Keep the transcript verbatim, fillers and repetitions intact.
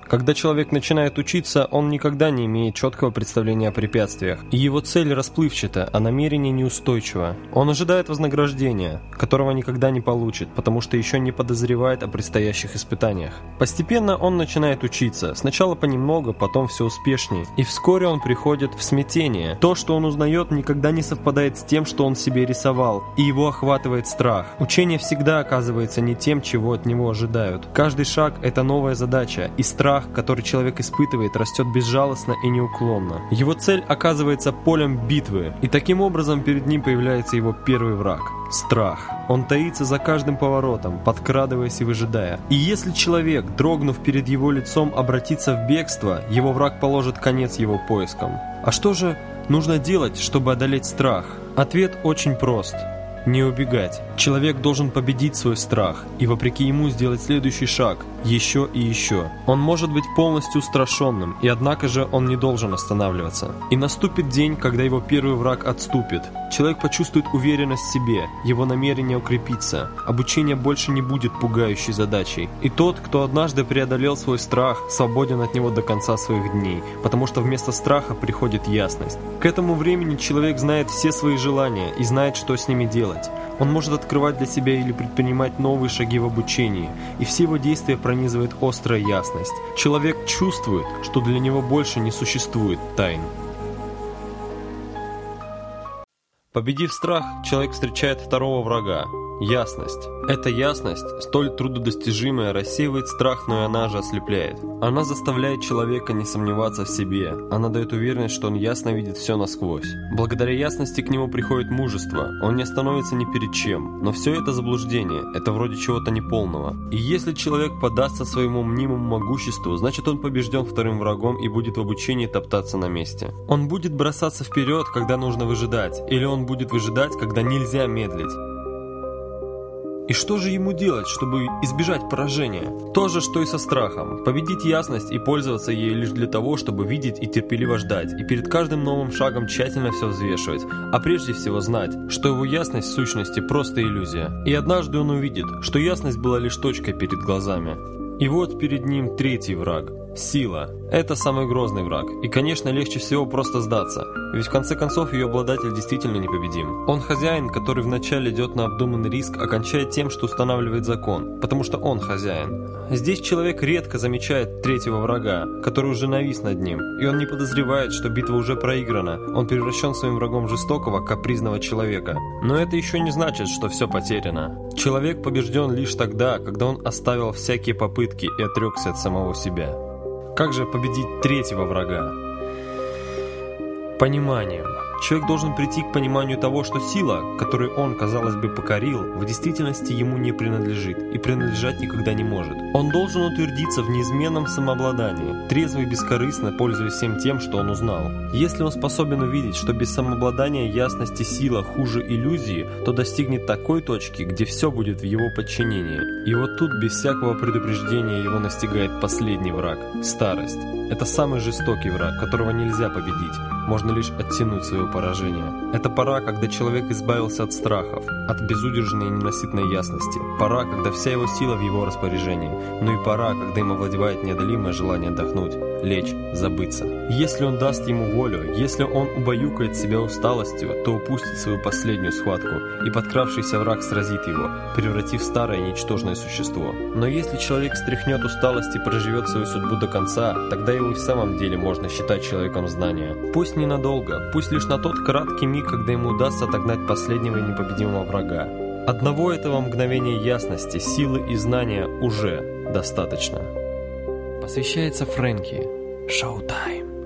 Когда человек начинает учиться, он никогда не имеет четкого представления о препятствиях, и его цель расплывчата, а намерение неустойчиво. Он ожидает вознаграждения, которого никогда не получит, потому что еще не подозревает о предстоящих испытаниях. Постепенно он начинает учиться, сначала понемногу, потом все успешнее, и вскоре он приходит в смятение. То, что он узнает, никогда не совпадает с тем, что он себе рисовал, и его охватывает страх. Учение всегда оказывается не тем, чего от него ожидают. Каждый шаг – это новая задача, и страх, который человек испытывает, растет безжалостно и неуклонно. Его цель оказывается полем битвы, и таким образом перед ним появляется его первый враг – страх. Он таится за каждым поворотом, подкрадываясь и выжидая. И если человек, дрогнув перед его лицом, обратится в бегство, его враг положит конец его поискам. А что же нужно делать, чтобы одолеть страх? Ответ очень прост. Не убегать. Человек должен победить свой страх и вопреки ему сделать следующий шаг, еще и еще. Он может быть полностью устрашенным, и однако же он не должен останавливаться. И наступит день, когда его первый враг отступит. Человек почувствует уверенность в себе, его намерение укрепится. Обучение больше не будет пугающей задачей. И тот, кто однажды преодолел свой страх, свободен от него до конца своих дней, потому что вместо страха приходит ясность. К этому времени человек знает все свои желания и знает, что с ними делать. Он может открывать для себя или предпринимать новые шаги в обучении, и все его действия пронизывает острая ясность. Человек чувствует, что для него больше не существует тайн. Победив страх, человек встречает второго врага – ясность. Эта ясность, столь труднодостижимая, рассеивает страх, но и она же ослепляет. Она заставляет человека не сомневаться в себе. Она дает уверенность, что он ясно видит все насквозь. Благодаря ясности к нему приходит мужество. Он не остановится ни перед чем. Но все это заблуждение, это вроде чего-то неполного. И если человек подастся своему мнимому могуществу, значит он побежден вторым врагом и будет в обучении топтаться на месте. Он будет бросаться вперед, когда нужно выжидать, или он будет выжидать, когда нельзя медлить. И что же ему делать, чтобы избежать поражения? То же, что и со страхом. Победить ясность и пользоваться ей лишь для того, чтобы видеть и терпеливо ждать, и перед каждым новым шагом тщательно все взвешивать, а прежде всего знать, что его ясность в сущности просто иллюзия. И однажды он увидит, что ясность была лишь точкой перед глазами. И вот перед ним третий враг – сила. Это самый грозный враг. И, конечно, легче всего просто сдаться. Ведь в конце концов ее обладатель действительно непобедим. Он хозяин, который вначале идет на обдуманный риск, окончая тем, что устанавливает закон, потому что он хозяин. Здесь человек редко замечает третьего врага, который уже навис над ним, и он не подозревает, что битва уже проиграна. Он превращен своим врагом жестокого, капризного человека. Но это еще не значит, что все потеряно. Человек побежден лишь тогда, когда он оставил всякие попытки и отрекся от самого себя. Как же победить третьего врага? Пониманием. Человек должен прийти к пониманию того, что сила, которую он, казалось бы, покорил, в действительности ему не принадлежит и принадлежать никогда не может. Он должен утвердиться в неизменном самообладании, трезво и бескорыстно пользуясь всем тем, что он узнал. Если он способен увидеть, что без самообладания ясность и сила хуже иллюзии, то достигнет такой точки, где все будет в его подчинении. И вот тут без всякого предупреждения его настигает последний враг – старость. Это самый жестокий враг, которого нельзя победить, можно лишь оттянуть свое поражение. Это пора, когда человек избавился от страхов, от безудержной и ненасытной ясности. Пора, когда вся его сила в его распоряжении. Но и пора, когда им овладевает неодолимое желание отдохнуть, лечь, забыться. Если он даст ему волю, если он убаюкает себя усталостью, то упустит свою последнюю схватку, и подкравшийся враг сразит его, превратив в старое ничтожное существо. Но если человек стряхнет усталость и проживет свою судьбу до конца, тогда его и в самом деле можно считать человеком знания. Пусть ненадолго, пусть лишь на тот краткий миг, когда ему удастся отогнать последнего и непобедимого врага. Одного этого мгновения ясности, силы и знания уже достаточно. Посвящается Фрэнки. Шоу-тайм.